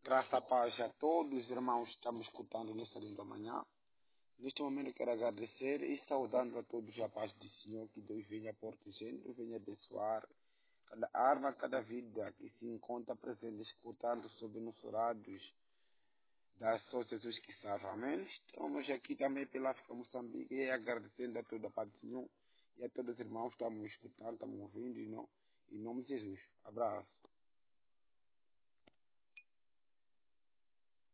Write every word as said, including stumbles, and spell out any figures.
Graça a paz a todos os irmãos que estamos escutando nesta linda manhã. Neste momento eu quero agradecer e saudando a todos a paz do Senhor, que Deus venha protegendo, venha abençoar cada alma, cada vida que se encontra presente escutando sobre nossos rádios da Só Jesus que salva. Amém? Estamos aqui também pela África Moçambique e agradecendo a toda a paz do Senhor e a todos os irmãos que estamos escutando, estamos ouvindo, em nome de Jesus. Abraço.